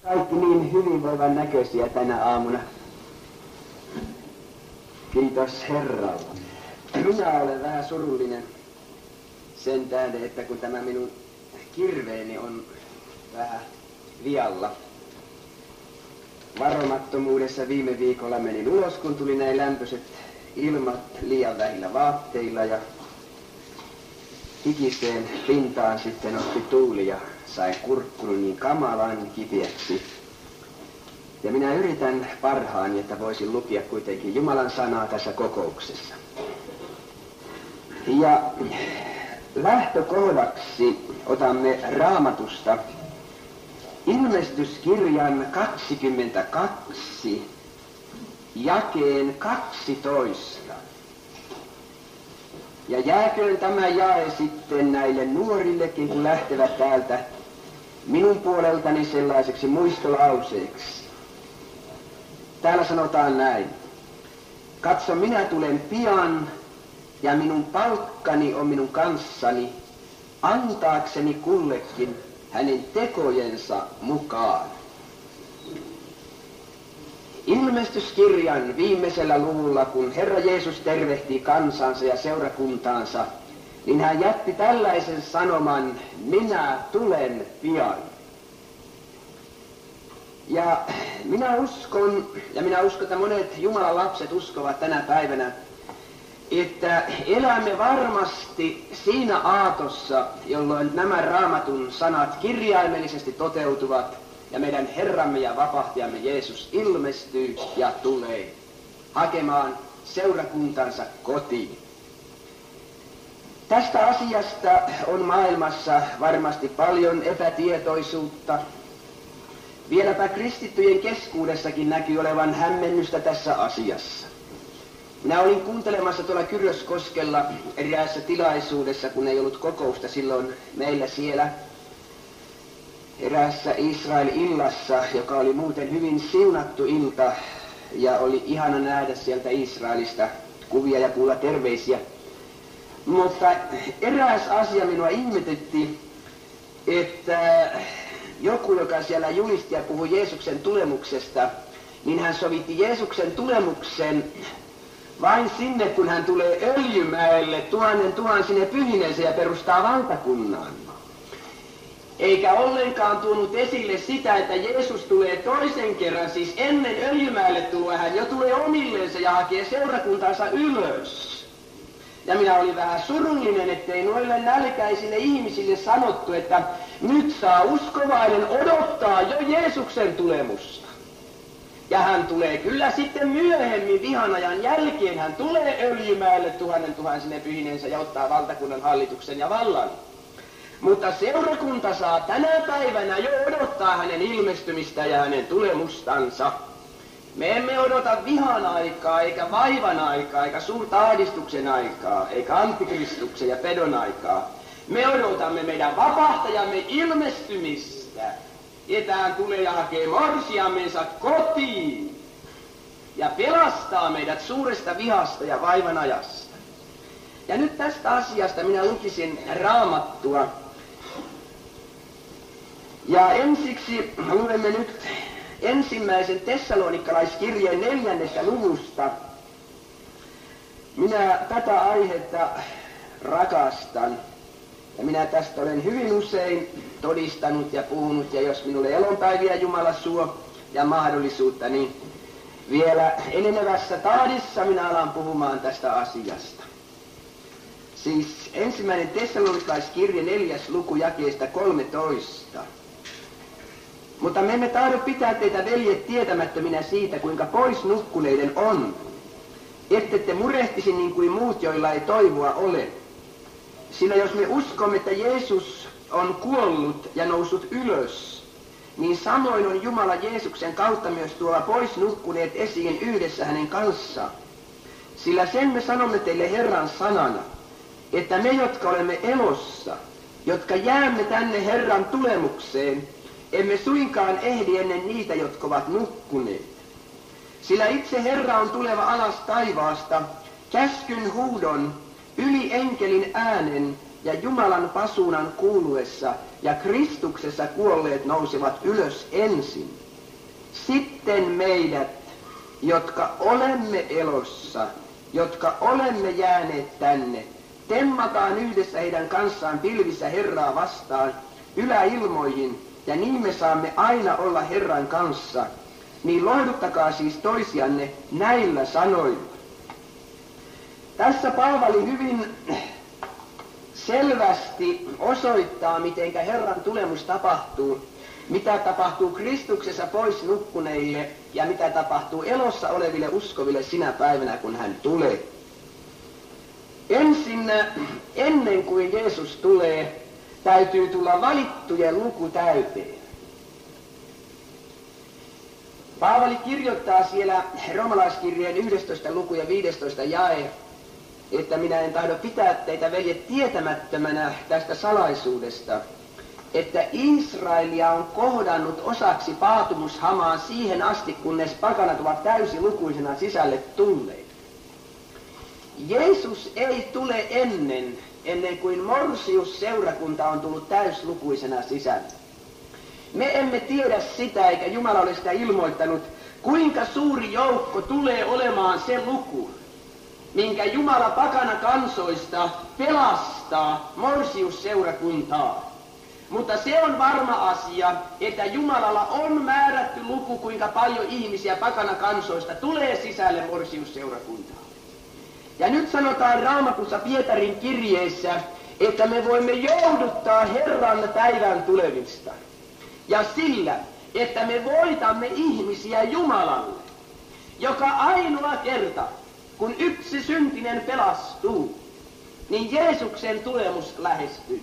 Kaikki niin hyvinvoivan näköisiä tänä aamuna. Kiitos Herralle. Minä olen vähän surullinen sen tähden, että kun tämä minun kirveeni on vähän vialla. Varomattomuudessa viime viikolla menin ulos, kun tuli näin lämpöiset ilmat liian vähillä vaatteilla ja hikiseen pintaan sitten otti tuuli ja sai kurkkuni niin kamalan kipeäksi. Ja minä yritän parhaani, että voisin lukea kuitenkin Jumalan sanaa tässä kokouksessa. Ja lähtökohdaksi otamme Raamatusta Ilmestyskirjan 22, jakeen 12. Ja jääköön tämä jae sitten näille nuorillekin, kun lähtevät täältä minun puoleltani sellaiseksi muistolauseeksi. Täällä sanotaan näin. Katso, minä tulen pian, ja minun palkkani on minun kanssani, antaakseni kullekin hänen tekojensa mukaan. Ilmestyskirjan viimeisellä luvulla, kun Herra Jeesus tervehti kansansa ja seurakuntaansa, niin hän jätti tällaisen sanoman, minä tulen pian. Ja minä uskon, että monet Jumalan lapset uskovat tänä päivänä, että elämme varmasti siinä aatossa, jolloin nämä Raamatun sanat kirjaimellisesti toteutuvat ja meidän Herramme ja vapahtajamme Jeesus ilmestyy ja tulee hakemaan seurakuntansa kotiin. Tästä asiasta on maailmassa varmasti paljon epätietoisuutta. Vieläpä kristittyjen keskuudessakin näkyy olevan hämmennystä tässä asiassa. Minä olin kuuntelemassa tuolla Kyröskoskella eräässä tilaisuudessa, kun ei ollut kokousta silloin meillä siellä eräässä Israel-illassa, joka oli muuten hyvin siunattu ilta, ja oli ihana nähdä sieltä Israelista kuvia ja kuulla terveisiä. Mutta eräs asia minua ihmetytti, että joku, joka siellä julisti ja puhui Jeesuksen tulemuksesta, niin hän sovitti Jeesuksen tulemuksen vain sinne, kun hän tulee Öljymäelle tuhansine pyhineensä ja perustaa valtakunnan. Eikä ollenkaan tuonut esille sitä, että Jeesus tulee toisen kerran, siis ennen Öljymäelle tuloa hän jo tulee omilleensa ja hakee seurakuntansa ylös. Ja minä olin vähän surullinen, ettei noille nälkäisille ihmisille sanottu, että nyt saa uskovainen odottaa jo Jeesuksen tulemusta. Ja hän tulee kyllä sitten myöhemmin vihanajan jälkeen, hän tulee Öljymäelle tuhansine pyhineensä ja ottaa valtakunnan hallituksen ja vallan. Mutta seurakunta saa tänä päivänä jo odottaa hänen ilmestymistä ja hänen tulemustansa. Me emme odota vihan aikaa, eikä vaivan aikaa, eikä suurta ahdistuksen aikaa, eikä antikristuksen ja pedon aikaa. Me odotamme meidän vapahtajamme ilmestymistä. Että hän tulee ja hakee morsiamensa kotiin ja pelastaa meidät suuresta vihasta ja vaivan ajasta. Ja nyt tästä asiasta minä lukisin Raamattua. Ja ensiksi luemme nyt ensimmäisen Tessalonikalaiskirjeen 4. luvusta. Minä tätä aihetta rakastan. Ja minä tästä olen hyvin usein todistanut ja puhunut, ja jos minulle elonpäiviä Jumala suo ja mahdollisuutta, niin vielä enenevässä tahdissa minä alan puhumaan tästä asiasta. Siis ensimmäinen Tessalonikalaiskirje 4. luku jakeesta 13. Mutta me emme tahdo pitää teitä, veljet, tietämättöminä siitä, kuinka pois nukkuneiden on, ettette murehtisi niin kuin muut, joilla ei toivoa ole. Sillä jos me uskomme, että Jeesus on kuollut ja noussut ylös, niin samoin on Jumala Jeesuksen kautta myös tuolla pois nukkuneet esiin yhdessä hänen kanssaan. Sillä sen me sanomme teille Herran sanana, että me, jotka olemme elossa, jotka jäämme tänne Herran tulemukseen, emme suinkaan ehdi ennen niitä, jotka ovat nukkuneet. Sillä itse Herra on tuleva alas taivaasta, käskyn huudon, yli enkelin äänen ja Jumalan pasuunan kuuluessa ja Kristuksessa kuolleet nousevat ylös ensin. Sitten meidät, jotka olemme elossa, jotka olemme jääneet tänne, temmataan yhdessä heidän kanssaan pilvissä Herraa vastaan yläilmoihin, ja niin me saamme aina olla Herran kanssa. Niin lohduttakaa siis toisianne näillä sanoilla. Tässä Paavali hyvin selvästi osoittaa, miten Herran tulemus tapahtuu, mitä tapahtuu Kristuksessa pois nukkuneille ja mitä tapahtuu elossa oleville uskoville sinä päivänä, kun hän tulee. Ensin, ennen kuin Jeesus tulee, täytyy tulla valittujen luku täyteen. Paavali kirjoittaa siellä roomalaiskirjeen 11. luku ja 15. jae, että minä en tahdo pitää teitä, veljet, tietämättömänä tästä salaisuudesta, että Israelia on kohdannut osaksi paatumushamaa siihen asti, kunnes pakanat ovat täysilukuisena sisälle tulleet. Jeesus ei tule ennen kuin Morsius-seurakunta on tullut täyslukuisena sisälle. Me emme tiedä sitä, eikä Jumala ole sitä ilmoittanut, kuinka suuri joukko tulee olemaan se luku, minkä Jumala pakana kansoista pelastaa Morsius-seurakuntaa. Mutta se on varma asia, että Jumalalla on määrätty luku, kuinka paljon ihmisiä pakana kansoista tulee sisälle Morsius-seurakuntaan. Ja nyt sanotaan Raamatussa Pietarin kirjeessä, että me voimme jouduttaa Herran päivän tulevista. Ja sillä, että me voitamme ihmisiä Jumalalle, joka ainoa kerta, kun yksi syntinen pelastuu, niin Jeesuksen tulemus lähestyy.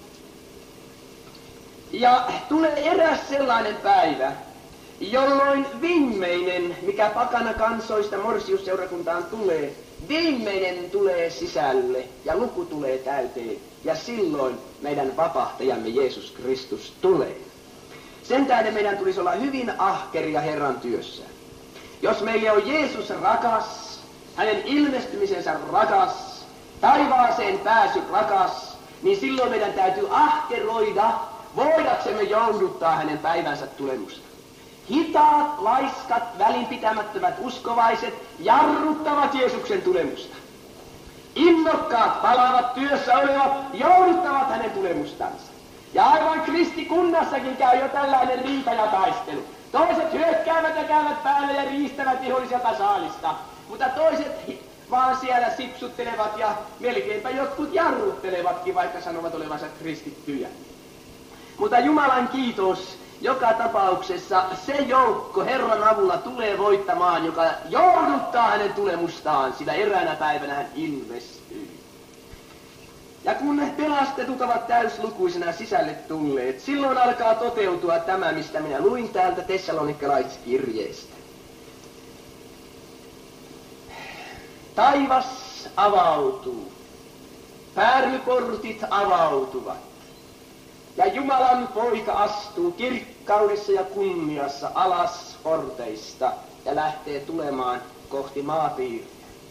Ja tulee eräs sellainen päivä, jolloin viimeinen, mikä pakana kansoista Morsius-seurakuntaan tulee, viimeinen tulee sisälle ja luku tulee täyteen. Ja silloin meidän vapahtajamme Jeesus Kristus tulee. Sen tähden meidän tulisi olla hyvin ahkeria Herran työssä. Jos meille on Jeesus rakas, hänen ilmestymisensä rakas, taivaaseen pääsy rakas, niin silloin meidän täytyy ahkeroida, voidaksemme jouduttaa hänen päivänsä tulemusta. Hitaat, laiskat, välinpitämättömät uskovaiset jarruttavat Jeesuksen tulemusta. Innokkaat, palaavat työssä olevat jouduttavat hänen tulemustansa. Ja aivan kristikunnassakin käy jo tällainen riita ja taistelu. Toiset hyökkäävät ja käyvät päälle ja riistävät viholliselta saalista. Mutta toiset vaan siellä sipsuttelevat ja melkeinpä jotkut jarruttelevatkin, vaikka sanovat olevansa kristittyjä. Mutta Jumalan kiitos, joka tapauksessa se joukko Herran avulla tulee voittamaan, joka jouduttaa hänen tulemustaan, sillä eräänä päivänä hän ilmestyy. Ja kun ne pelastetut ovat täyslukuisena sisälle tulleet, silloin alkaa toteutua tämä, mistä minä luin täältä Tessalonikalaiskirjeestä. Taivas avautuu, pärlyportit avautuvat, ja Jumalan poika astuu kirkkaudessa ja kunniassa alas porteista ja lähtee tulemaan kohti maapiiriä.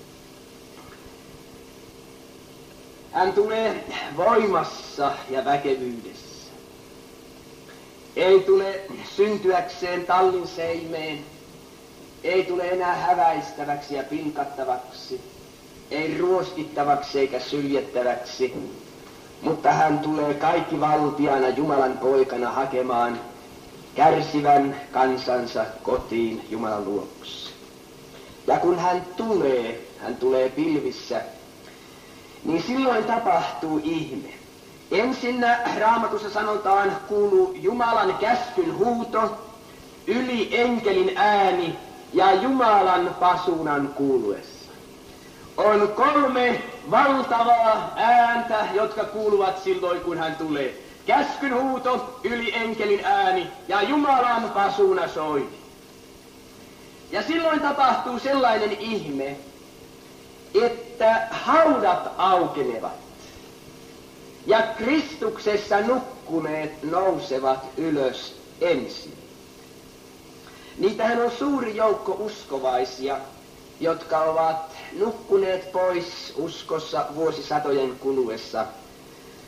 Hän tulee voimassa ja väkevyydessä. Ei tule syntyäkseen tallin seimeen, ei tule enää häväistäväksi ja pinkattavaksi, ei ruoskittavaksi eikä syljettäväksi, mutta hän tulee kaikkivaltiaana Jumalan poikana hakemaan kärsivän kansansa kotiin Jumalan luokse. Ja kun hän tulee pilvissä, niin silloin tapahtuu ihme. Ensin Raamatussa sanotaan, kuuluu Jumalan käskyn huuto, yli enkelin ääni ja Jumalan pasuunan kuuluessa. On 3 valtavaa ääntä, jotka kuuluvat silloin, kun hän tulee. Käskyn huuto, yli enkelin ääni ja Jumalan pasuuna soi. Ja silloin tapahtuu sellainen ihme, että haudat aukenevat ja Kristuksessa nukkuneet nousevat ylös ensin. Niitähän on suuri joukko uskovaisia, jotka ovat nukkuneet pois uskossa vuosisatojen kuluessa,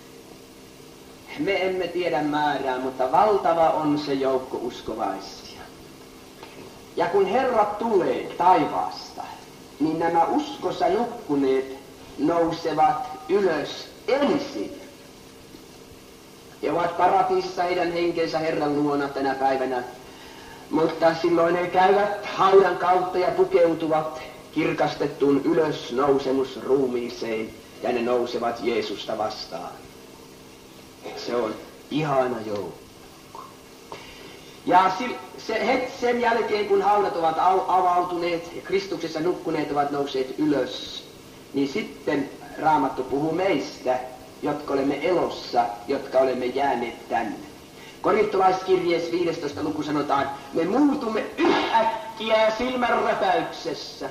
me emme tiedä määrää, mutta valtava on se joukko uskovaisia. Ja kun Herra tulee taivaasta, niin nämä uskossa nukkuneet nousevat ylös ensin. He ovat paratiisissa heidän henkensä Herran luona tänä päivänä, mutta silloin he käyvät haudan kautta ja pukeutuvat kirkastettuun ylösnousemusruumiiseen ja ne nousevat Jeesusta vastaan. Se on ihana joukko. Ja sen jälkeen, kun haudat ovat avautuneet ja Kristuksessa nukkuneet ovat nousseet ylös, niin sitten Raamattu puhuu meistä, jotka olemme elossa, jotka olemme jääneet tänne. Korintolaiskirjeessä 15. luku sanotaan, me muutumme yhtäkkiä silmänräpäyksessä.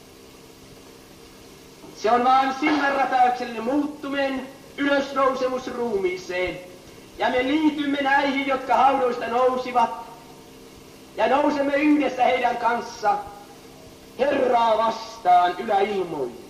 Se on vain silmänräpäyksellinen muuttuminen ylösnousemusruumiiseen. Ja me liitymme näihin, jotka haudoista nousivat. Ja nousemme yhdessä heidän kanssa Herraa vastaan yläilmoille.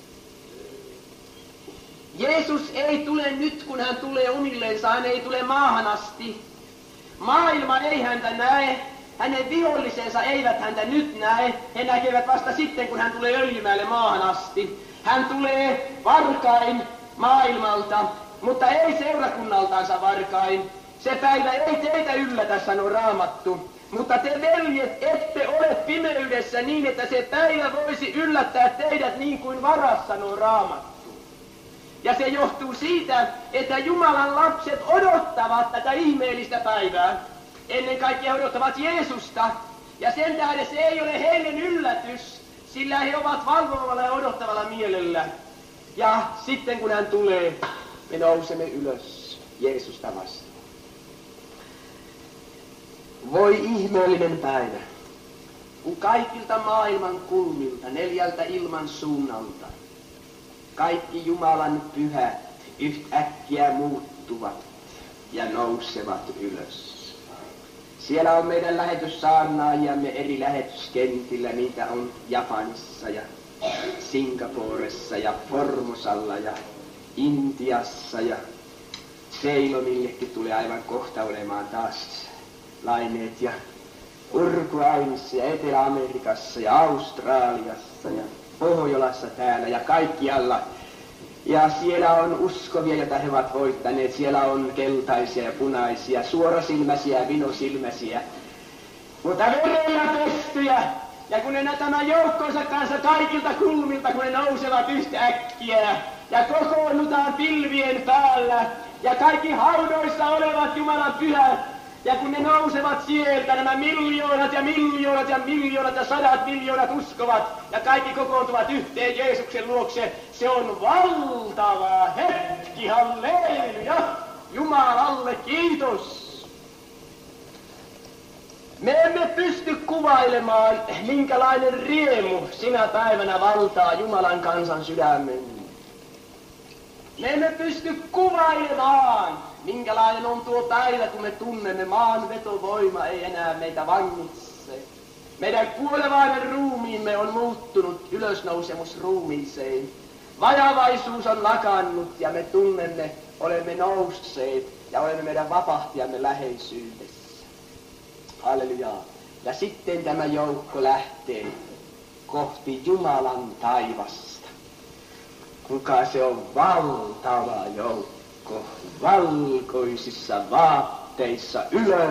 Jeesus ei tule nyt, kun hän tulee omilleensa, hän ei tule maahan asti. Maailma ei häntä näe, hänen vihollisensa eivät häntä nyt näe, he näkevät vasta sitten, kun hän tulee Öljymäelle maahan asti. Hän tulee varkain maailmalta, mutta ei seurakunnaltaansa varkain. Se päivä ei teitä yllätä, sanoo Raamattu. Mutta te veljet ette ole pimeydessä niin, että se päivä voisi yllättää teidät niin kuin varas, sanoo Raamattu. Ja se johtuu siitä, että Jumalan lapset odottavat tätä ihmeellistä päivää. Ennen kaikkea odottavat Jeesusta. Ja sen tähden se ei ole heille yllätys, sillä he ovat valvovalla ja odottavalla mielellä. Ja sitten kun hän tulee, me nousemme ylös Jeesusta vastaan. Voi ihmeellinen päivä, kun kaikilta maailman kulmilta, 4 ilman suunnalta, kaikki Jumalan pyhät yhtäkkiä muuttuvat ja nousevat ylös. Siellä on meidän lähetyssaarnaajiamme eri lähetyskentillä, niitä on Japanissa ja Singaporessa ja Formosalla ja Intiassa ja Ceylonillekin tulee aivan kohta olemaan taas laineet ja Uruguayssa ja Etelä-Amerikassa ja Australiassa ja Pohjolassa täällä ja kaikkialla. Ja siellä on uskovia, joita he ovat voittaneet. Siellä on keltaisia ja punaisia, suorasilmäisiä ja vinosilmäisiä. Mutta verellä pestyjä. Ja kun ne tämän joukkonsa kanssa kaikilta kulmilta, kun ne nousevat yhtäkkiä ja kokoonnutaan pilvien päällä ja kaikki haudoissa olevat Jumalan pyhät, ja kun ne nousevat sieltä, nämä miljoonat ja miljoonat ja miljoonat ja 100 miljoonat uskovat, ja kaikki kokoontuvat yhteen Jeesuksen luokse, se on valtava hetki, halleluja, Jumalalle kiitos. Me emme pysty kuvailemaan, minkälainen riemu sinä päivänä valtaa Jumalan kansan sydämen. Me emme pysty kuvailemaan, minkälainen on tuo päivä, kun me tunnemme maan vetovoima ei enää meitä vangitse. Meidän kuolevainen ruumiimme on muuttunut ylösnousemusruumiiseen. Vajavaisuus on lakannut ja me tunnemme, olemme nousseet ja olemme meidän vapahtiamme läheisyydessä. Halleluja. Ja sitten tämä joukko lähtee kohti Jumalan taivasta. Kuka se on valtava joukko, valkoisissa vaatteissa,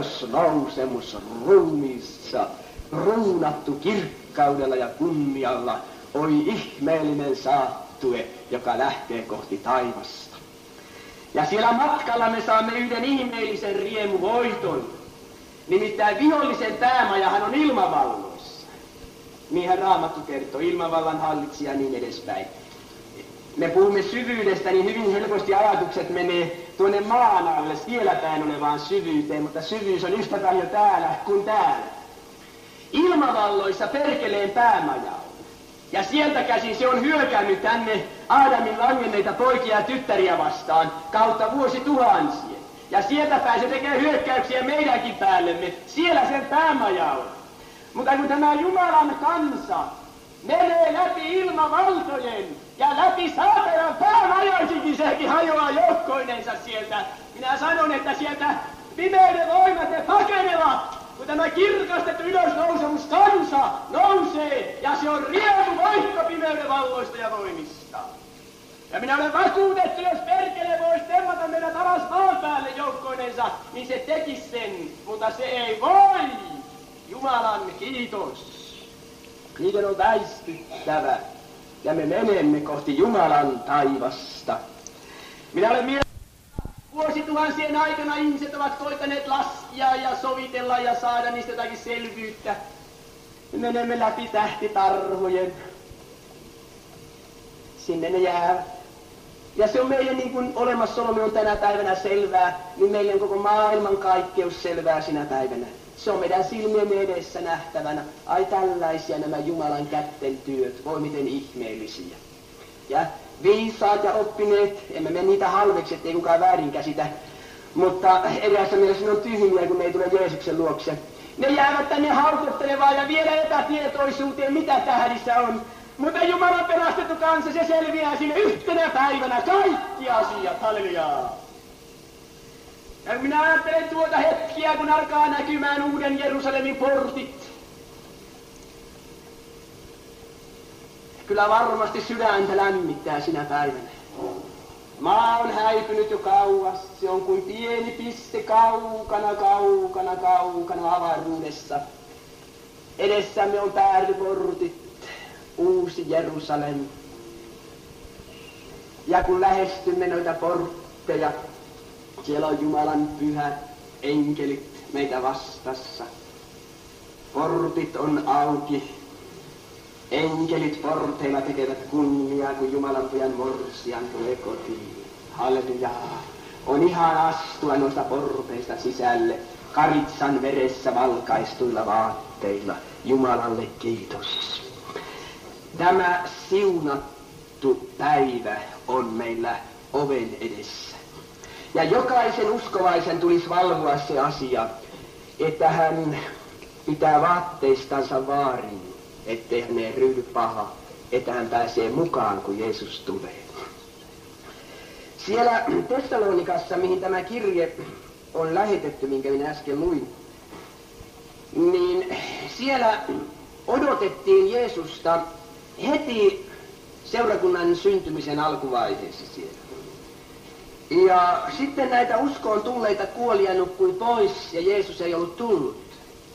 ylösnousemusruumiissa, ruunattu kirkkaudella ja kunnialla, oi ihmeellinen saattue, joka lähtee kohti taivasta. Ja siellä matkalla me saamme yhden ihmeellisen riemuvoiton, nimittäin vihollisen päämajahan on ilmavalloissa. Niinhän Raamattu kertoo, ilmavallan hallitsija ja niin edespäin. Me puhumme syvyydestä, niin hyvin helposti ajatukset menee tuonne maan alle, siellä päin olevaan syvyyteen, mutta syvyys on yhtä paljon täällä kuin täällä. Ilmavalloissa perkeleen päämaja on. Ja sieltä käsin se on hyökännyt tänne Aadamin langenneita poikia ja tyttäriä vastaan kautta vuosituhansien. Ja sieltä päin se tekee hyökkäyksiä meidänkin päällemme. Siellä sen päämaja on. Mutta kun tämä Jumalan kansa menee läpi ilmavaltojen ja läpi saatanan päämajoisinkin, sekin hajoaa joukkoinensa sieltä. Minä sanon, että sieltä pimeyden voimat ne pakenevat, kun tämä kirkastettu ylösnousemus kansa nousee, ja se on riemu voitto pimeyden valloista ja voimista. Ja minä olen vakuutettu, jos perkele voisi temmata meidät alas maan päälle joukkoinensa, niin se tekisi sen, mutta se ei voi. Jumalan kiitos. Niiden on väistyttävä, ja me menemme kohti Jumalan taivasta. Minä olen vuosituhansien aikana ihmiset ovat koittaneet laskea ja sovitella ja saada niistä jotakin selvyyttä. Me menemme läpi tähtitarhojen. Sinne ne jäävät. Ja se on meidän niin kuin olemassaolomme on tänä päivänä selvää, niin meille on koko maailman kaikkeus selvää sinä päivänä. Se on meidän silmiemme edessä nähtävänä. Ai tällaisia nämä Jumalan kätten työt, voi miten ihmeellisiä. Ja viisaat ja oppineet, emme me niitä halveksi, ettei kukaan väärin käsitä. Mutta eräässä mielessä ne on tyhmiä, kun ne ei tule Jeesuksen luokse. Ne jäävät tänne haukottelemaan ja vielä epätietoisuuteen, mitä tähdissä on. Mutta Jumalan pelastettu kansa, se selviää sinne yhtenä päivänä kaikki asiat. Hallelujaa. Ja minä ajattelen tuota hetkiä, kun alkaa näkymään uuden Jerusalemin portit. Kyllä varmasti sydäntä lämmittää sinä päivänä. Maa on häipynyt jo kauas. Se on kuin pieni piste kaukana avaruudessa. Edessämme on päädyportit, uusi Jerusalem. Ja kun lähestymme noita portteja, siellä on Jumalan pyhät enkelit meitä vastassa. Portit on auki. Enkelit porteilla tekevät kunniaa, kun Jumalan pojan morsian tulee kotiin. Hallelujaa. On ihan astua noista porteista sisälle, karitsan veressä valkaistuilla vaatteilla. Jumalalle kiitos. Tämä siunattu päivä on meillä oven edessä. Ja jokaisen uskovaisen tulisi valvoa se asia, että hän pitää vaatteistansa vaarin, ettei häneen ryhdy paha, että hän pääsee mukaan, kun Jeesus tulee. Siellä Tessalonikassa, mihin tämä kirje on lähetetty, minkä minä äsken luin, niin siellä odotettiin Jeesusta heti seurakunnan syntymisen alkuvaiheessa siellä. Ja sitten näitä uskoon tulleita kuolia nukkui pois ja Jeesus ei ollut tullut.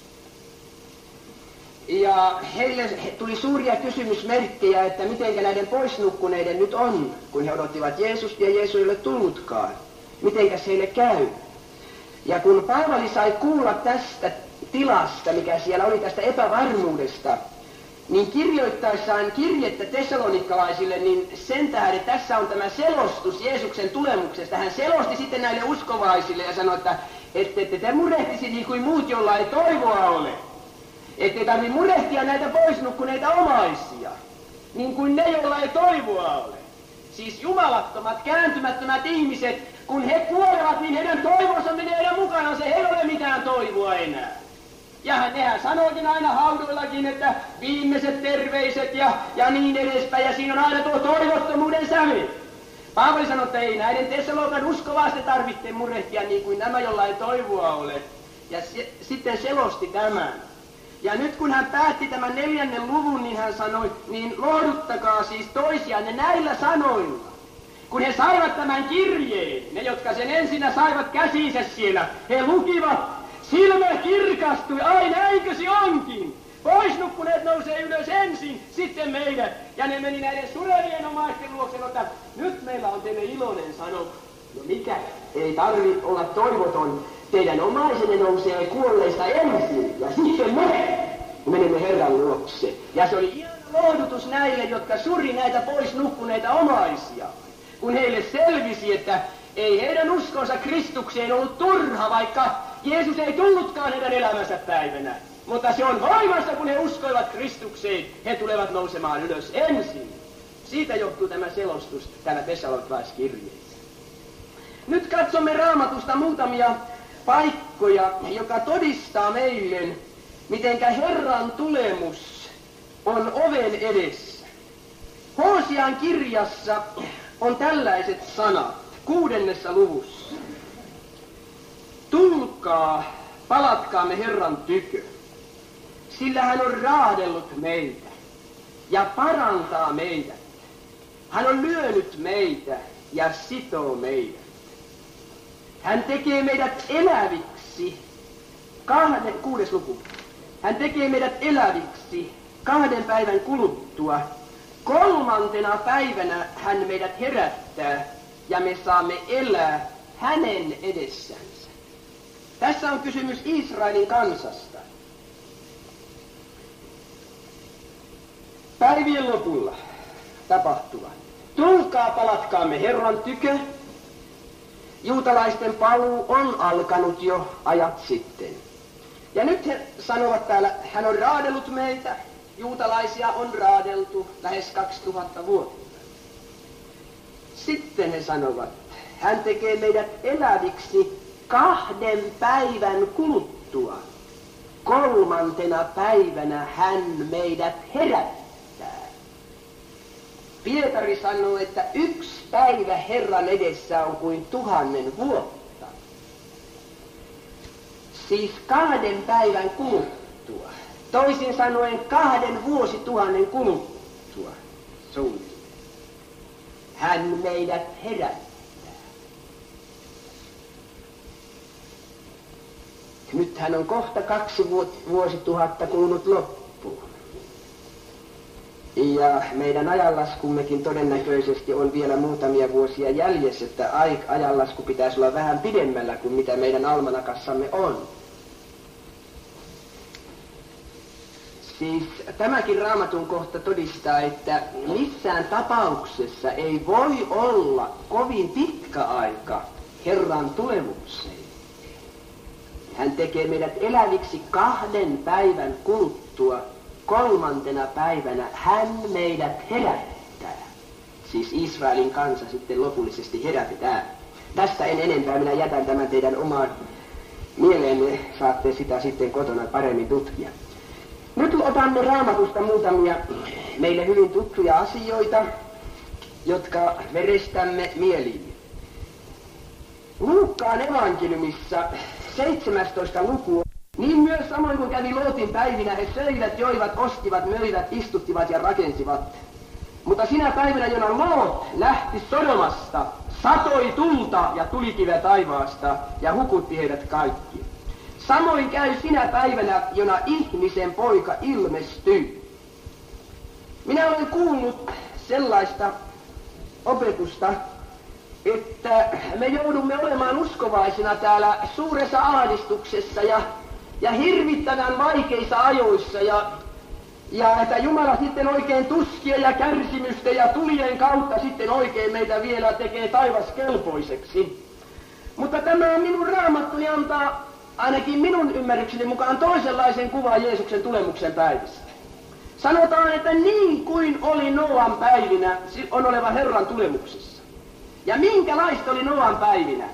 Ja heille tuli suuria kysymysmerkkejä, että mitenkä näiden poisnukkuneiden nyt on, kun he odottivat Jeesusta ja Jeesus ei ole tullutkaan. Mitenkäs heille käy? Ja kun Paavali sai kuulla tästä tilasta, mikä siellä oli tästä epävarmuudesta, niin kirjoittaessaan kirjettä tessalonikkalaisille, niin sen tähden tässä on tämä selostus Jeesuksen tulemuksesta. Hän selosti sitten näille uskovaisille ja sanoi, että ette te murehtisi niin kuin muut, jolla ei toivoa ole. Ettei tarvitse murehtia näitä poisnukkuneita omaisia, niin kuin ne, joilla ei toivoa ole. Siis jumalattomat, kääntymättömät ihmiset, kun he kuolevat, niin heidän toivonsa menee heidän mukanaan, ei ole mitään toivoa enää. Ja nehän sanoikin aina haudoillakin, että viimeiset terveiset ja niin edespäin, ja siinä on aina tuo toivottomuuden sävy. Paavali sanoi, että ei näiden Tessalonikan uskovaisten tarvitse murehtia niin kuin nämä, jolla ei toivoa ole. Ja sitten selosti tämän. Ja nyt kun hän päätti tämän 4. luvun, niin hän sanoi, niin lohduttakaa siis toisianne näillä sanoilla. Kun he saivat tämän kirjeen, ne jotka sen ensinnä saivat käsiinsä siellä, he lukivat, silmä kirkastui, ai näinkö se onkin. Poisnukkuneet nousee ylös ensin, sitten meidät. Ja ne meni näiden surevien omaisten luokse, että nyt meillä on teille iloinen sanoma. No mikä? Ei tarvi olla toivoton. Teidän omaisenne nousee kuolleista ensin, ja sitten me menemme Herran luokse. Ja se oli ihana lohdutus näille, jotka suri näitä pois nukkuneita omaisia. Kun heille selvisi, että ei heidän uskonsa Kristukseen ollut turha, vaikka Jeesus ei tullutkaan heidän elämänsä päivänä. Mutta se on voimassa, kun he uskoivat Kristukseen, he tulevat nousemaan ylös ensin. Siitä johtuu tämä selostus täällä Tessalonikalaiskirjeessä. Nyt katsomme Raamatusta muutamia paikkoja, joka todistaa meille, mitenkä Herran tulemus on oven edessä. Hoosian kirjassa on tällaiset sanat 6. luvussa. tulkaa, palatkaamme Herran tykö, sillä hän on raadellut meitä ja parantaa meidät. Hän on lyönyt meitä ja sitoo meidät. Hän tekee meidät eläviksi, 6. luku. Hän tekee meidät eläviksi 2 päivän kuluttua. 3. päivänä hän meidät herättää ja me saamme elää hänen edessänsä. Tässä on kysymys Israelin kansasta. Päivien lopulla tapahtuva. Tulkaa, palatkaamme Herran tykö. Juutalaisten paluu on alkanut jo ajat sitten. Ja nyt he sanovat täällä, hän on raadellut meitä. Juutalaisia on raadeltu lähes 2000 vuotta. Sitten he sanovat, hän tekee meidät eläviksi 2 päivän kuluttua. 3. päivänä hän meidät herättää. Pietari sanoo, että 1 päivä Herran edessä on kuin 1000 vuotta. Siis 2 päivän kuluttua. Toisin sanoen 2 vuosituhannen kuluttua. Suunnilleen. Hän meidät herättää. Nythän on kohta 2 vuosituhatta kulunut loppuun. Ja meidän ajanlaskummekin todennäköisesti on vielä muutamia vuosia jäljessä, että ajanlasku pitäisi olla vähän pidemmällä kuin mitä meidän almanakassamme on. Siis tämäkin Raamatun kohta todistaa, että missään tapauksessa ei voi olla kovin pitkä aika Herran tulemukseen. Hän tekee meidät eläviksi 2 päivän kuluttua. 3. päivänä hän meidät herättää. Siis Israelin kansa sitten lopullisesti herätetään. Tästä en enempää, minä jätän tämän teidän omaan mieleenne. Saatte sitä sitten kotona paremmin tutkia. Nyt otamme Raamatusta muutamia meille hyvin tuttuja asioita, jotka verestämme mieliin. Luukkaan evankeliumissa 17. luku. Niin myös samoin kuin kävi Lootin päivinä, he söivät, joivat, ostivat, möivät, istuttivat ja rakensivat. Mutta sinä päivänä, jona Loot lähti Sodomasta, satoi tulta ja tulikiveä taivaasta ja hukutti heidät kaikki. Samoin käy sinä päivänä, jona ihmisen poika ilmestyy. Minä olen kuullut sellaista opetusta, että me joudumme olemaan uskovaisina täällä suuressa ahdistuksessa ja hirvittävän vaikeissa ajoissa ja että Jumala sitten oikein tuskia ja kärsimystä ja tulien kautta sitten oikein meitä vielä tekee taivaskelpoiseksi. Mutta tämä minun Raamattuni antaa ainakin minun ymmärrykseni mukaan toisenlaisen kuvan Jeesuksen tulemuksen päivistä. Sanotaan, että niin kuin oli Noan päivinä, on oleva Herran tulemuksessa. Ja minkälaista oli Noan päivinä?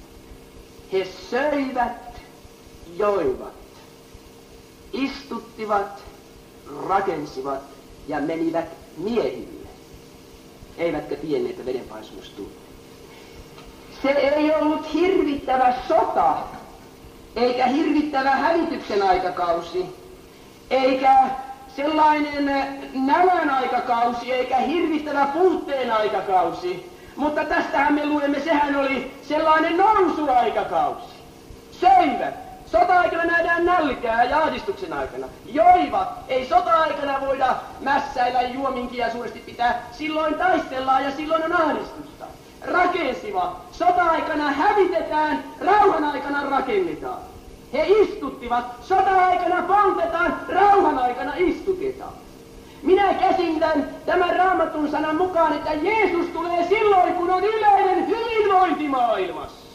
He söivät, joivat, istuttivat, rakensivat ja menivät miehille. Eivätkä tienneet, että vedenpaisumus tuli. Se ei ollut hirvittävä sota, eikä hirvittävä hävityksen aikakausi, eikä sellainen nälän aikakausi, eikä hirvittävä puutteen aikakausi. Mutta tästähän me luemme, sehän oli sellainen nousuaikakausi. Söivät. Sota-aikana nähdään nälkää ja ahdistuksen aikana. Joivat. Ei sota-aikana voida mässäillä juominkia suuresti pitää. Silloin taistellaan ja silloin on ahdistusta. Rakensivat. Sota-aikana hävitetään, rauhan aikana rakennetaan. He istuttivat. Sota-aikana poltetaan, rauhan aikana istutetaan. Minä käsitän tämän Raamatun sanan mukaan, että Jeesus tulee silloin, kun on yleinen hyvinvointi maailmassa.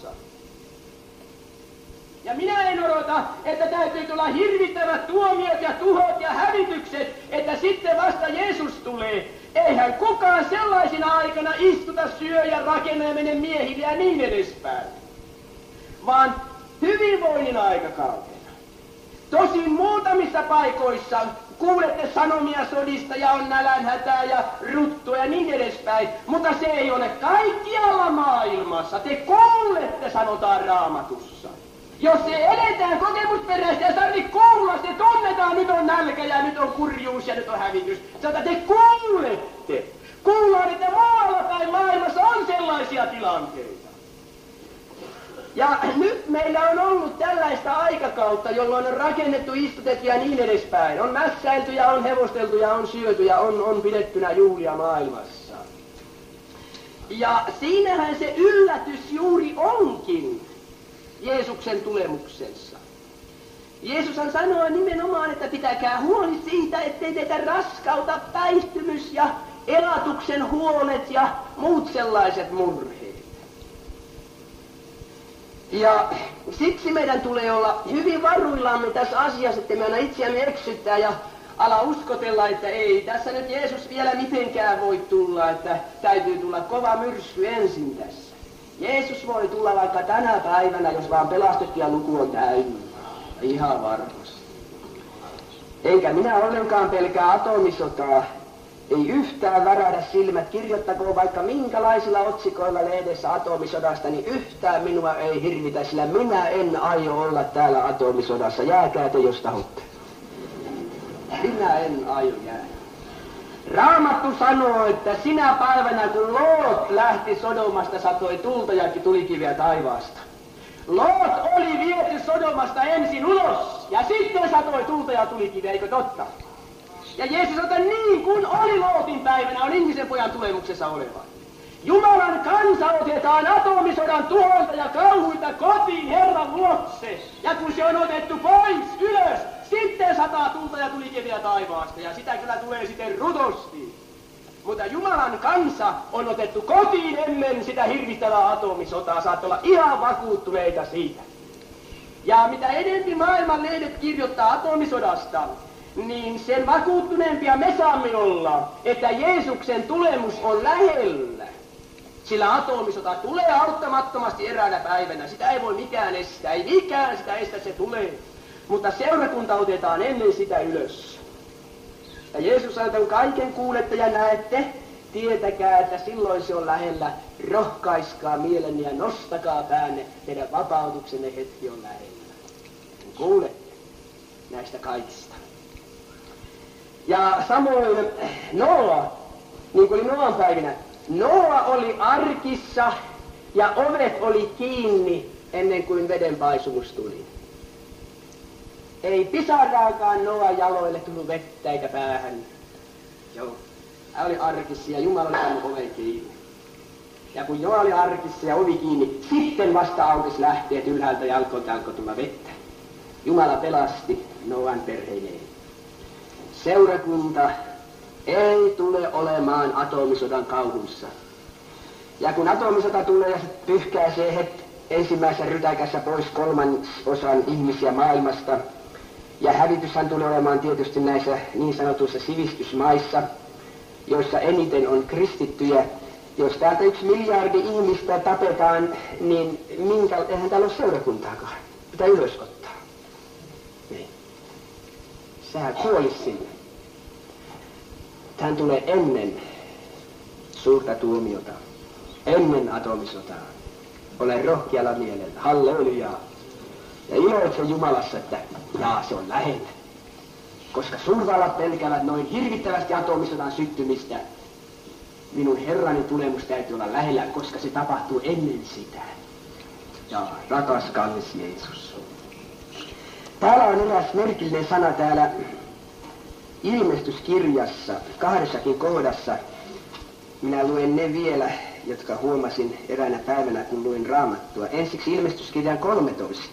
Ja minä en odota, että täytyy tulla hirvittävät tuomiot ja tuhot ja hävitykset, että sitten vasta Jeesus tulee. Eihän kukaan sellaisina aikana istuta, syö ja rakenna ja mene miehille ja niin edespäin. Vaan hyvinvoinnin aikakautena. Tosin muutamissa paikoissa kuulette sanomia sodista ja on nälänhätää ja ruttua ja niin edespäin, mutta se ei ole kaikkialla maailmassa. Te kuulette, sanotaan Raamatussa. Jos se eletään kokemusperäistä ja tarvitse kuulla, se tunnetaan, nyt on nälkä ja nyt on kurjuus ja nyt on hävitys. Sanotaan, te kuulette. Kuullaan, että muualla päin maailmassa on sellaisia tilanteita. Ja nyt meillä on ollut tällaista aikakautta, jolloin on rakennettu, istutettu ja niin edespäin. On mässäilty ja on hevosteltu ja on syöty ja on pidettynä juhlia maailmassa. Ja siinähän se yllätys juuri onkin Jeesuksen tulemuksessa. Jeesushan sanoo nimenomaan, että pitäkää huoli siitä, ettei teitä raskauta päihtymys ja elatuksen huolet ja muut sellaiset murheet. Ja siksi meidän tulee olla hyvin varuillamme tässä asiassa, että me aina itseämme eksyttää ja ala uskotella, että ei tässä nyt Jeesus vielä mitenkään voi tulla, että täytyy tulla kova myrsky ensin tässä. Jeesus voi tulla vaikka tänä päivänä, jos vaan pelastettu ja luku on täynnä. Ihan varmasti. Enkä minä ollenkaan pelkää atomisotaa. Ei yhtään värähdä silmät, kirjoittakoon vaikka minkälaisilla otsikoilla lehdessä atomisodasta, niin yhtään minua ei hirvitä, sillä minä en aio olla täällä atomisodassa. Jääkää te, jos tahutte. Minä en aio jäädä. Raamattu sanoo, että sinä päivänä kun Loot lähti Sodomasta, satoi tulta ja tulikiviä taivaasta. Loot oli viety Sodomasta ensin ulos ja sitten satoi tulta ja tulikiviä, eikö totta? Ja Jeesus sanoi, että niin kuin oli Lootin päivänä, on ihmisen pojan tulemuksessa oleva. Jumalan kansa otetaan atomisodan tuholta ja kauhuilta kotiin Herran luokse. Ja kun se on otettu pois ylös, sitten sataa tulta ja tulikiviä taivaasta. Ja sitä kyllä tulee sitten rutosti. Mutta Jumalan kansa on otettu kotiin ennen sitä hirvittävää atomisotaa. Saat olla ihan vakuuttuneita siitä. Ja mitä enempi maailman lehdet kirjoittaa atomisodasta, niin sen vakuuttuneempia me saamme olla, että Jeesuksen tulemus on lähellä. Sillä atomisota tulee auttamattomasti eräänä päivänä. Sitä ei voi mikään estää. Ei mikään sitä estä, se tulee. Mutta seurakunta otetaan ennen sitä ylös. Ja Jeesus sanoo, että kaiken kuulette ja näette, tietäkää, että silloin se on lähellä. Rohkaiskaa mielenne ja nostakaa päänne. Teidän vapautuksenne hetki on lähellä. Kuulette näistä kaikista. Ja samoin Noa, niin kuin oli Noan päivinä. Noa oli arkissa ja ovet oli kiinni ennen kuin vedenpaisumus tuli. Ei pisaraakaan Noan jaloille tullut vettä eikä päähän. Joo, hän oli arkissa ja Jumala oli pannut oven kiinni. Ja kun Noa oli arkissa ja ovi kiinni, sitten vasta aukesi lähteet ylhäältä ja alkoi tulla vettä. Jumala pelasti Noan perheineen. Seurakunta ei tule olemaan atomisodan kauhussa. Ja kun atomisota tulee ja se pyyhkäisee ensimmäisessä rytäkässä pois 3/3 ihmisiä maailmasta, ja hävityshän tulee olemaan tietysti näissä niin sanotuissa sivistysmaissa, joissa eniten on kristittyjä. Jos täältä 1 miljardi ihmistä tapetaan, niin eihän täällä ole seurakuntaakaan. Pitää ylös ottaa. Niin. Sehän kuolisi sinne. Hän tulee ennen suurta tuomiota, ennen atomisotaa. Ole rohkealla mielellä, hallelujaa. Ja iloitse Jumalassa, että se on lähellä. Koska suurvallat pelkäävät noin hirvittävästi atomisodan syttymistä, minun Herrani tulemus täytyy olla lähellä, koska se tapahtuu ennen sitä. Ja rakas kallis Jeesus. Täällä on eräs merkillinen sana täällä Ilmestyskirjassa, 2 kohdassa. Minä luen ne vielä, jotka huomasin eräänä päivänä, kun luin Raamattua. Ensiksi Ilmestyskirjan 13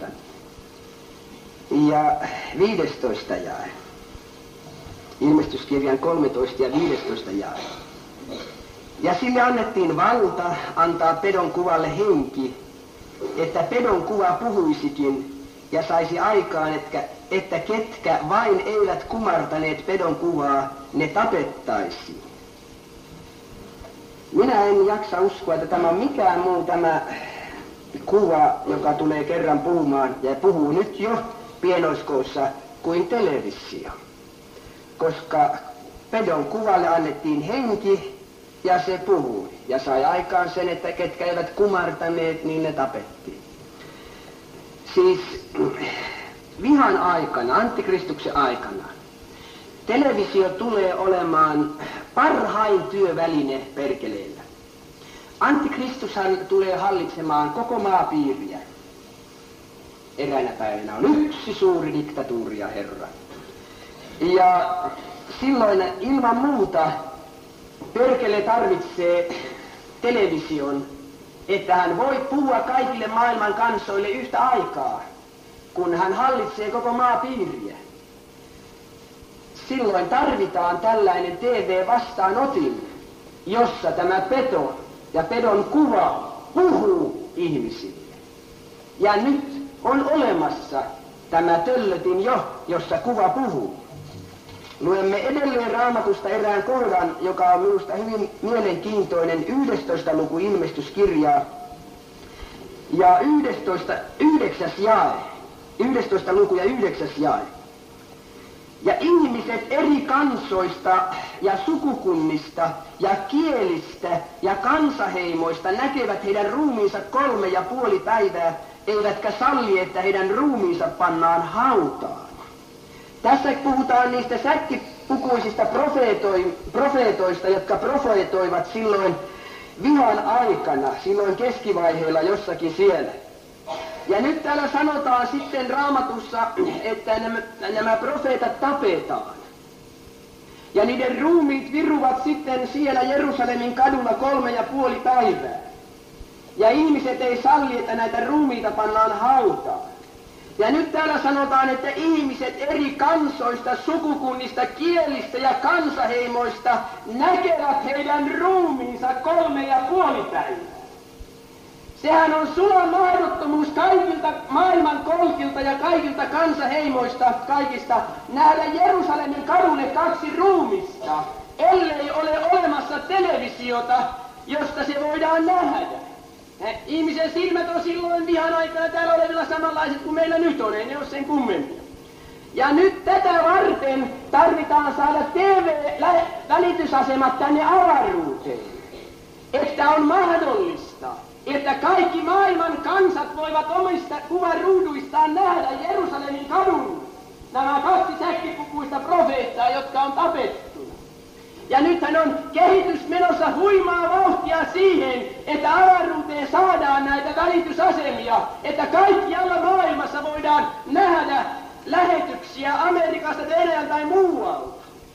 ja 15 jae. Ilmestyskirjan 13 ja 15 jae. Ja sille annettiin valta antaa pedon kuvalle henki, että pedon kuva puhuisikin ja saisi aikaan, että ketkä vain eivät kumartaneet pedon kuvaa, ne tapettaisiin. Minä en jaksa uskoa, että tämä on mikään muu tämä kuva, joka tulee kerran puhumaan ja puhuu nyt jo pienoiskoossa kuin televisio. Koska pedon kuvalle annettiin henki ja se puhui ja sai aikaan sen, että ketkä eivät kumartaneet, niin ne tapettiin. Siis vihan aikana, antikristuksen aikana, televisio tulee olemaan parhain työväline perkeleellä. Antikristushan tulee hallitsemaan koko maapiiriä. Eräänä päivänä on yksi suuri diktatuuri ja herra. Ja silloin ilman muuta perkele tarvitsee television, että hän voi puhua kaikille maailman kansoille yhtä aikaa, kun hän hallitsee koko maapiiriä. Silloin tarvitaan tällainen TV-vastaanotin, jossa tämä peto ja pedon kuva puhuu ihmisille. Ja nyt on olemassa tämä töllötin jo, jossa kuva puhuu. Luemme edelleen Raamatusta erään kohdan, joka on minusta hyvin mielenkiintoinen, 11. luku ilmestyskirjaa. Ja 9. jae. 11. luku ja 9. jae. Ja ihmiset eri kansoista ja sukukunnista ja kielistä ja kansaheimoista näkevät heidän ruumiinsa 3,5 päivää, eivätkä salli, että heidän ruumiinsa pannaan hautaan. Tässä puhutaan niistä säkkipukuisista profeetoista, jotka profeetoivat silloin vihan aikana, silloin keskivaiheella jossakin siellä. Ja nyt täällä sanotaan sitten Raamatussa, että nämä profeetat tapetaan. Ja niiden ruumiit viruvat sitten siellä Jerusalemin kadulla 3,5 päivää. Ja ihmiset ei salli, että näitä ruumiita pannaan hautaan. Ja nyt täällä sanotaan, että ihmiset eri kansoista, sukukunnista, kielistä ja kansaheimoista näkevät heidän ruumiinsa 3,5 päivää. Sehän on sula mahdottomuus kaikilta maailman kolkilta ja kaikilta kansaheimoista, kaikista nähdä Jerusalemin kadulle 2 ruumista, ellei ole olemassa televisiota, josta se voidaan nähdä. Ihmisen silmät on silloin vihan aikana täällä olevilla samanlaiset kuin meillä nyt on, ei ne ole sen kummempia. Ja nyt tätä varten tarvitaan saada TV-välitysasemat tänne avaruuteen, että on mahdollista, että kaikki maailman kansat voivat omista kuvaruuduistaan nähdä Jerusalemin kadun nämä 2 säkkipukuista profeettaa, jotka on tapettuna. Ja nythän on kehitys menossa huimaa vauhtia siihen, että avaruuteen saadaan näitä välitysasemia, että kaikkialla maailmassa voidaan nähdä lähetyksiä Amerikasta, Venäjältä tai muualta.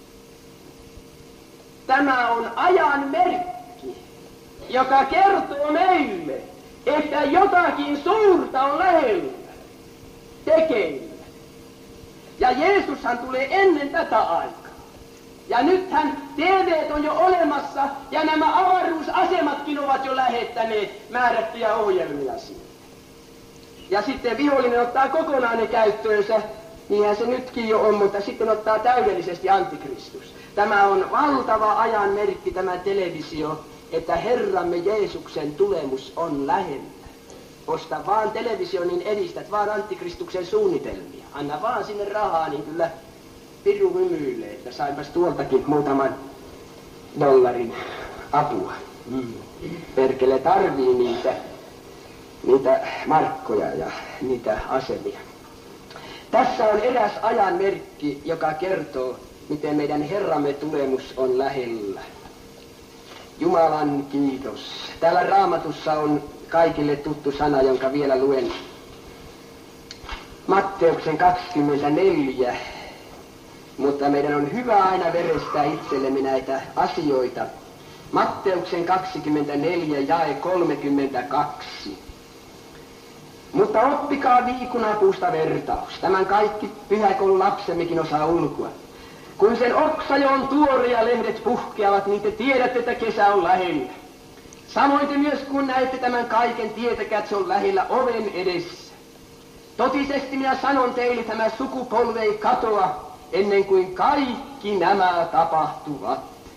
Tämä on ajan merkki, joka kertoo meille, että jotakin suurta on lähellä, tekeillä. Ja Jeesushan tulee ennen tätä aikaa. Ja nythän TV:t on jo olemassa, ja nämä avaruusasematkin ovat jo lähettäneet määrättyjä ohjelmia siihen. Ja sitten vihollinen ottaa kokonaan ne käyttöönsä, niinhän se nytkin jo on, mutta sitten ottaa täydellisesti antikristus. Tämä on valtava ajan merkki, tämä televisio, että Herramme Jeesuksen tulemus on lähellä. Osta vaan televisio, niin edistät vaan antikristuksen suunnitelmia. Anna vaan sinne rahaa, niin kyllä piru hymyilee, että saipas tuoltakin muutaman dollarin apua. Perkele tarvii niitä markkoja ja niitä asemia. Tässä on eräs ajan merkki, joka kertoo, miten meidän Herramme tulemus on lähellä. Jumalan kiitos. Täällä Raamatussa on kaikille tuttu sana, jonka vielä luen. Matteuksen 24. Mutta meidän on hyvä aina verestää itsellemme näitä asioita. Matteuksen 24, jae 32. Mutta oppikaa viikunapuusta vertaus. Tämän kaikki pyhäkoulun lapsemmekin osaa ulkoa. Kun sen oksa jo on tuore ja lehdet puhkeavat, niin te tiedätte, että kesä on lähellä. Samoin te myös kun näette tämän kaiken, tietäkää, että se on lähellä oven edessä. Totisesti minä sanon teille, tämä sukupolvi ei katoa, ennen kuin kaikki nämä tapahtuvat.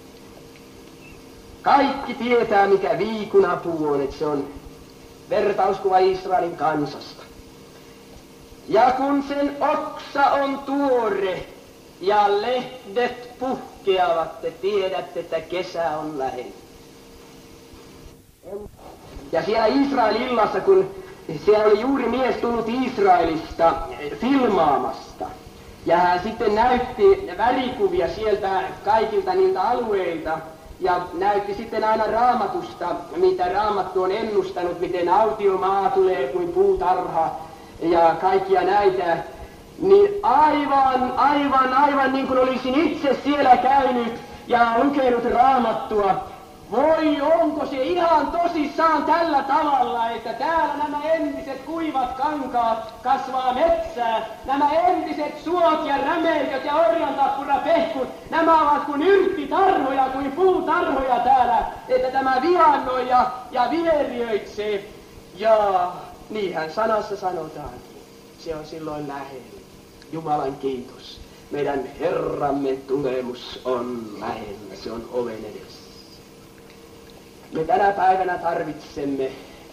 Kaikki tietää, mikä viikunapuu on, että se on vertauskuva Israelin kansasta. Ja kun sen oksa on tuore ja lehdet puhkeavat, te tiedätte, että kesä on lähellä. Ja siellä Israelin illassa, kun Siellä oli juuri mies tullut Israelista filmaamasta. Ja hän sitten näytti värikuvia sieltä kaikilta niiltä alueilta. Ja näytti sitten aina Raamatusta, mitä Raamattu on ennustanut, miten autiomaa tulee kuin puutarha ja kaikkia näitä. Niin aivan niin kuin olisin itse siellä käynyt ja lukenut Raamattua. Voi, onko se ihan tosissaan tällä tavalla, että täällä nämä entiset kuivat kankaat kasvaa metsää, nämä entiset suot ja rämeiköt ja orjantappurapehkut, nämä ovat kuin yrttitarhoja, kuin puutarhoja täällä, että tämä vihannoi ja vieriöitsee. Ja niinhän sanassa sanotaankin, se on silloin lähellä. Jumalan kiitos. Meidän Herramme tulemus on lähellä, se on oven edessä. Me tänä päivänä tarvitsemme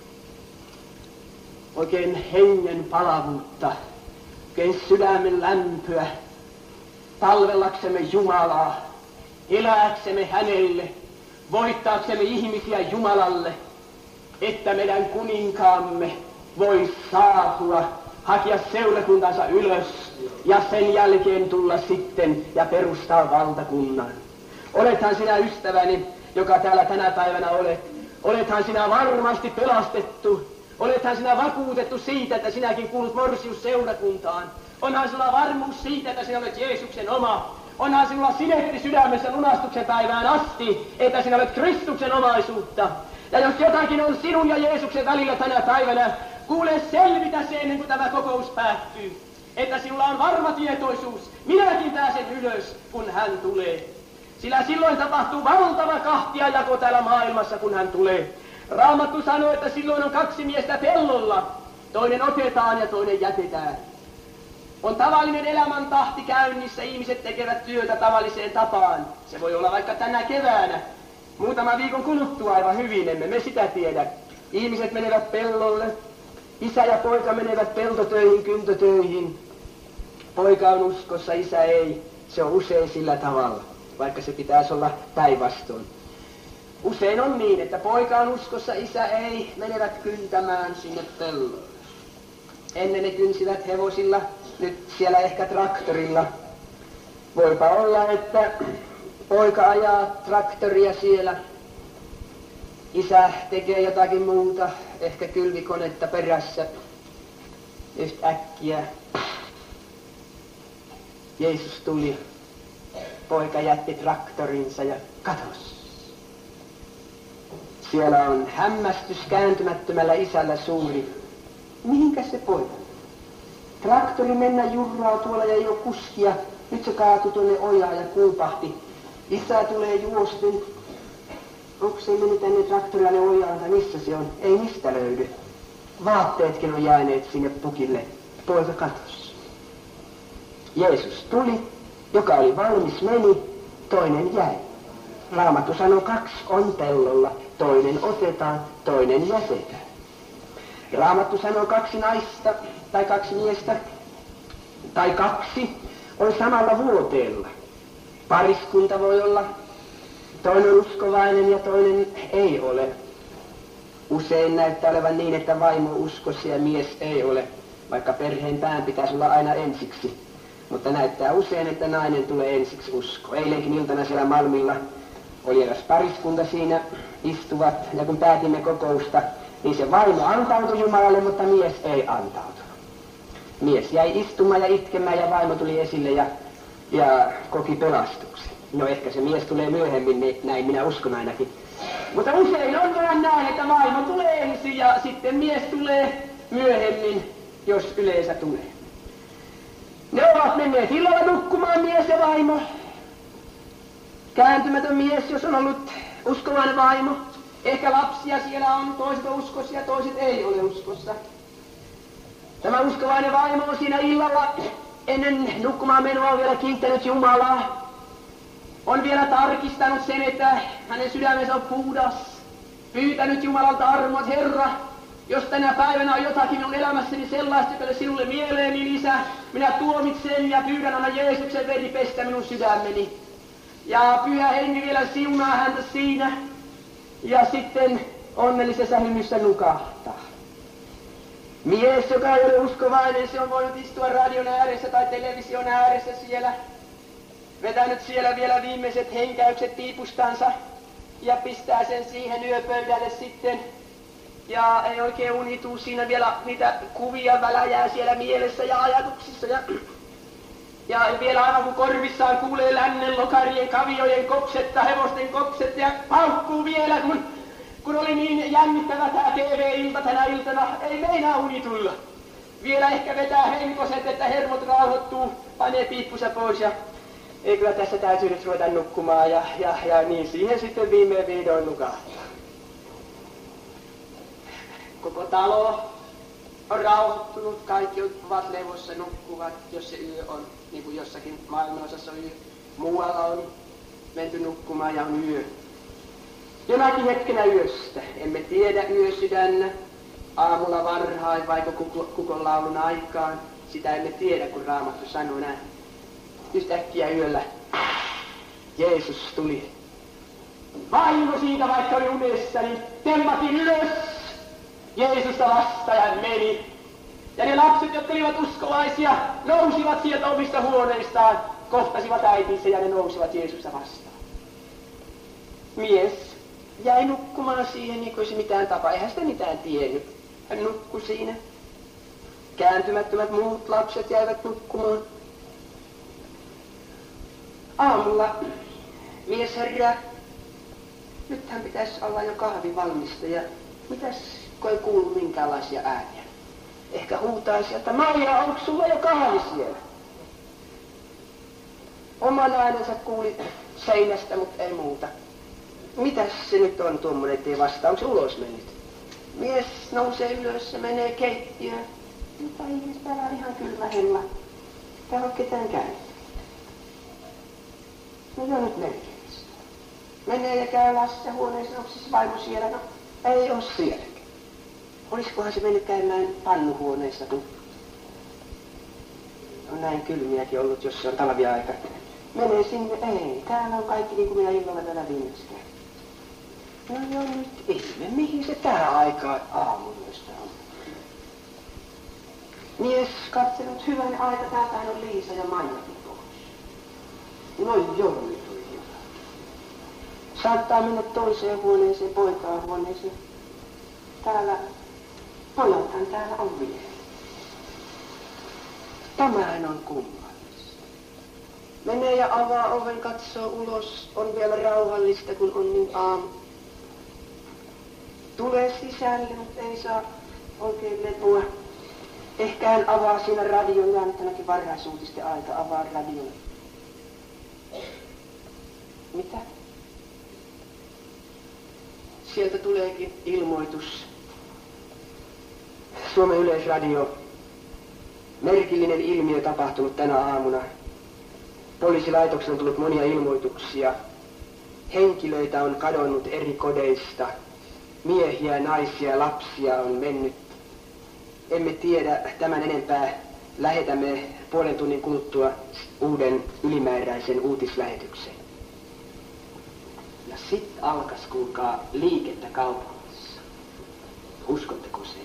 oikein hengen palavuutta, oikein sydämen lämpöä, palvellaksemme Jumalaa, elääksemme hänelle, voittaaksemme ihmisiä Jumalalle, että meidän kuninkaamme voi saatua, hakea seurakuntansa ylös ja sen jälkeen tulla sitten ja perustaa valtakunnan. Olethan sinä ystäväni, joka täällä tänä päivänä olethan sinä varmasti pelastettu, olethan sinä vakuutettu siitä, että sinäkin kuulut Morsius-seurakuntaan. Onhan sinulla varmuus siitä, että sinä olet Jeesuksen oma. Onhan sinulla sinetti sydämessä lunastuksen päivään asti, että sinä olet Kristuksen omaisuutta. Ja jos jotakin on sinun ja Jeesuksen välillä tänä päivänä, kuule selvitä se ennen kuin tämä kokous päättyy. Että sinulla on varma tietoisuus, minäkin pääsen ylös, kun hän tulee. Sillä silloin tapahtuu valtava kahtiajako täällä maailmassa, kun hän tulee. Raamattu sanoo, että silloin on 2 miestä pellolla. Toinen otetaan ja toinen jätetään. On tavallinen elämäntahti käynnissä, ihmiset tekevät työtä tavalliseen tapaan. Se voi olla vaikka tänä keväänä. Muutaman viikon kuluttua aivan hyvin, emme me sitä tiedä. Ihmiset menevät pellolle. Isä ja poika menevät peltotöihin, kyntötöihin. Poika on uskossa, isä ei. Se on usein sillä tavalla, vaikka se pitäisi olla päinvastoin. Usein on niin, että poika on uskossa, isä ei, menevät kyntämään sinne pellolle. Ennen ne kynsivät hevosilla, nyt siellä ehkä traktorilla. Voipa olla, että poika ajaa traktoria siellä. Isä tekee jotakin muuta, ehkä kylvikonetta perässä. Yhtäkkiä Jeesus tuli. Poika jätti traktorinsa ja katosi. Siellä on hämmästys kääntymättömällä isällä suuri. Mihinkäs se poika? Traktori mennä jurraa tuolla ja ei ole kuskia. Nyt se kaatui tuonne ojaan ja kulpahti. Isä tulee juosten. Onko se meni tänne traktorialle ojaan tai missä se on? Ei mistä löydy. Vaatteetkin on jääneet sinne pukille. Poika katosi. Jeesus tuli, joka oli valmis meni, toinen jäi. Raamattu sanoo 2 on pellolla, toinen otetaan, toinen jätetään. Raamattu sanoo 2 naista tai 2 miestä tai 2 on samalla vuoteella. Pariskunta voi olla, toinen on uskovainen ja toinen ei ole. Usein näyttää olevan niin, että vaimo uskossa ja mies ei ole, vaikka perheen pään pitäisi olla aina ensiksi. Mutta näyttää usein, että nainen tulee ensiksi usko. Eilenkin iltana siellä Malmilla oli eräs pariskunta siinä istuvat, ja kun päätimme kokousta, niin se vaimo antautui Jumalalle, mutta mies ei antautunut. Mies jäi istumaan ja itkemään, ja vaimo tuli esille ja koki pelastuksen. No ehkä se mies tulee myöhemmin, niin näin minä uskon ainakin. Mutta usein on vaan näin, että vaimo tulee ensin ja sitten mies tulee myöhemmin, jos yleensä tulee. Ne ovat menneet illalla nukkumaan, mies ja vaimo. Kääntymätön mies, jos on ollut uskovainen vaimo. Ehkä lapsia siellä on, toiset on uskossa ja toiset ei ole uskossa. Tämä uskovainen vaimo on siinä illalla ennen nukkumaan menoa on vielä kiittänyt Jumalaa. On vielä tarkistanut sen, että hänen sydämensä on puhdas. Pyytänyt Jumalalta armoa, että Herra, jos tänä päivänä on jotakin minun elämässäni sellaista, joka sinulle mieleen, niin Isä, minä tuomitsen ja pyydän aina Jeesuksen veri pestä minun sydämeni. Ja Pyhä Henki vielä siunaa häntä siinä. Ja sitten onnellisessa hymyssä nukahtaa. Mies, joka ei ole uskovainen, se on voinut istua radion ääressä tai television ääressä siellä, vetänyt siellä vielä viimeiset henkäykset piipustansa ja pistää sen siihen yöpöydälle sitten. Ja ei oikein unituu siinä vielä, niitä kuvia väläjää siellä mielessä ja ajatuksissa. Ja vielä aivan kun korvissaan kuulee lännen lokarien, kaviojen kopsetta, hevosten kopsetta ja paukkuu vielä, kun oli niin jännittävä tää TV-ilta tänä iltana, ei meinaa uni tulla. Vielä ehkä vetää henkoset, että hermot rauhoittuu, panee piippunsa pois ja ei kyllä tässä täytyy nyt ruveta nukkumaan ja niin siihen sitten viimein vihdoin nukahtaa. Koko talo on rauhoittunut, kaikki ovat levossa, nukkuvat, jos se yö on, niin kuin jossakin maailmanosassa yö. Muualla on menty nukkumaan ja on yö. Jonakin hetkenä yöstä, emme tiedä yösydännä, aamulla varhain vaiko kukon laulun aikaan, sitä emme tiedä, kun Raamattu sanoo näin. Yhtäkkiä yöllä Jeesus tuli. Vaimo siitä, vaikka oli unessa, niin tempatin ylös Jeesusta vastaan ja meni. Ja ne lapset, jotka olivat uskovaisia, nousivat sieltä omista huoneistaan, kohtasivat äitinsä ja ne nousivat Jeesusta vastaan. Mies jäi nukkumaan siihen, niin kuin se mitään tapa. Eihän sitä mitään tiennyt. Hän nukkui siinä. Kääntymättömät muut lapset jäivät nukkumaan. Aamulla mies herää. Nythän pitäisi olla jo kahvi valmista ja mitäs kun ei kuulu minkäänlaisia ääniä. Ehkä huutaisi, että Maija, onko sulla jo kahvi siellä? Oman äänensä kuuli seinästä, mutta ei muuta. Mitäs se nyt on tuommoinen, ettei vastaa? Onko se ulos mennyt? Mies nousee ylös ja menee keittiöön. Mitä ihmistä, täällä on ihan kylmä hella. Täällä on ketään käynyt. No joo, nyt melkein. Menee ja käy lastenhuoneessa, onko siis vaimo siellä? No, ei ole sielläkään. Olisikohan se mennyt käymään pannuhuoneessa, kun on näin kylmiäkin ollut, jos se on talviaika. Menee sinne, ei, täällä on kaikki niin kuin minä illalla täällä viimeksi käyn. No joo, nyt ihme, mihin se tää aikaa aamuyöstä on? Mies katselut hyvän aika, täältähän on Liisa ja Maijakin pois. No joo, nyt on hyvä. Saattaa mennä toiseen huoneeseen, poikaan huoneeseen. Täällä, pojathan täällä on vielä. Tämähän on kummallista. Menee ja avaa oven, katsoo ulos, on vielä rauhallista, kun on niin aamu. Tulee sisälle, mutta ei saa oikein lepoa. Ehkä hän avaa siinä radion, ja nyt ainakin varhaisuutisten aika avaa radion. Mitä? Sieltä tuleekin ilmoitus. Suomen Yleisradio. Merkillinen ilmiö tapahtunut tänä aamuna. Poliisilaitoksella on tullut monia ilmoituksia. Henkilöitä on kadonnut eri kodeista. Miehiä, naisia, lapsia on mennyt. Emme tiedä tämän enempää. Lähetämme puolen tunnin kuluttua uuden ylimääräisen uutislähetyksen. Ja sitten alkas, kuulkaa, liikettä kaupungissa. Uskotteko se?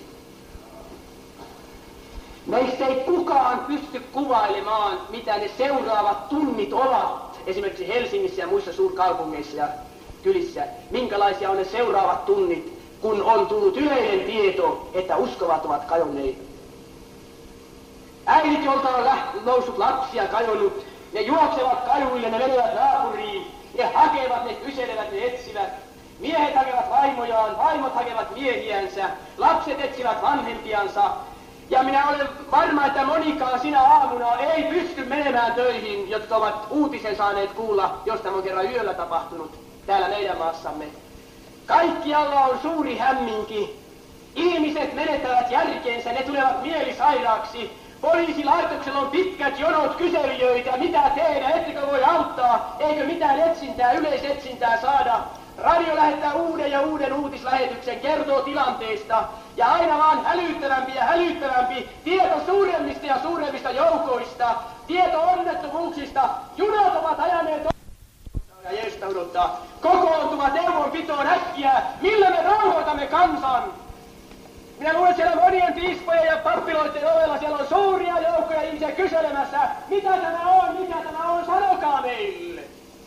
Meistä ei kukaan pysty kuvailemaan, mitä ne seuraavat tunnit ovat, esimerkiksi Helsingissä ja muissa suurkaupungeissa ja kylissä. Minkälaisia on ne seuraavat tunnit, kun on tullut yleinen tieto, että uskovat ovat kajonneet. Äidit, jolta on noussut lapsia kajonnut, ne juoksevat kajuille, ne menevät naapuriin, ne hakevat, ne kyselevät, ne etsivät. Miehet hakevat vaimojaan, vaimot hakevat miehiänsä, lapset etsivät vanhempiansa. Ja minä olen varma, että monikaan sinä aamuna ei pysty menemään töihin, jotka ovat uutisen saaneet kuulla, jos tämä on kerran yöllä tapahtunut täällä meidän maassamme. Kaikkialla on suuri hämminki. Ihmiset menettävät järkeensä, ne tulevat mielisairaaksi. Poliisilaitoksella on pitkät jonot kyselijöitä, mitä tehdä, ettekö voi auttaa, eikö mitään etsintää, yleisetsintää saada. Radio lähettää uuden ja uuden uutislähetyksen, kertoo tilanteesta, ja aina vaan hälyttävämpi ja hälyttävämpi tieto suuremmista ja suuremmista joukoista, tieto onnettomuuksista, junat ovat ajaneet ja Jeesusta odottaa, kokoontuvat neuvonpitoon äkkiä, millä me rauhoitamme kansan. Minä luulen siellä monien piispojen ja pappiloiden ovella, siellä on suuria joukkoja ihmisiä kyselemässä, mitä tämä on, sanokaa meille.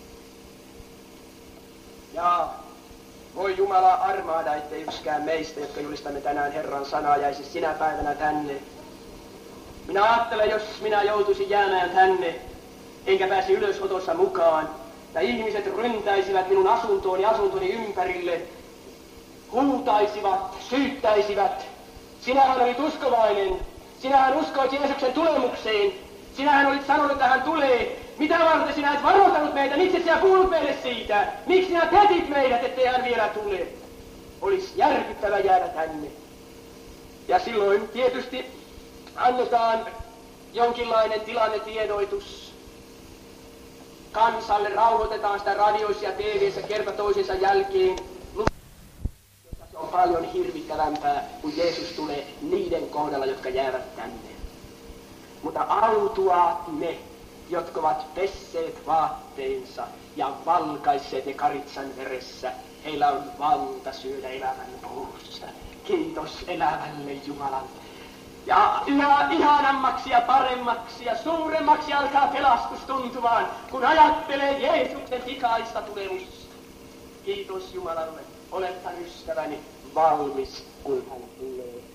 Ja voi Jumala armaada, ettei yksikään meistä, jotka julistamme tänään Herran sanaa, jäisi sinä päivänä tänne. Minä ajattelen, jos minä joutuisin jäämään tänne, enkä pääsi ylösotossa mukaan, ja ihmiset ryntäisivät minun asuntooni asuntoni ympärille, huutaisivat, syyttäisivät. Sinähän olit uskovainen, sinähän uskoit Jeesuksen tulemukseen, sinähän olit sanonut, että hän tulee. Mitä varten sinä et varoittanut meitä, miksi et sinä kuullut meille siitä? Miksi sinä petit meidät, ettei hän vielä tule? Olisi järkyttävä jäädä tänne. Ja silloin tietysti annetaan jonkinlainen tilannetiedoitus. Kansalle rauhoitetaan sitä radioissa ja TV:ssä kerta toisensa jälkeen. Se on paljon hirvittävämpää, kun Jeesus tulee niiden kohdalla, jotka jäävät tänne. Mutta autuaat ne, jotka ovat pesseet vaatteensa ja valkaisseet ne karitsan veressä. Heillä on valta syödä elämän puussa. Kiitos elävälle Jumalalle. Ja yhä ihanammaksi ja paremmaksi ja suuremmaksi alkaa pelastus tuntumaan, kun ajattelee Jeesuksen pikaista tulemusta. Kiitos Jumalalle, olethan ystäväni valmis, kun hän tulee.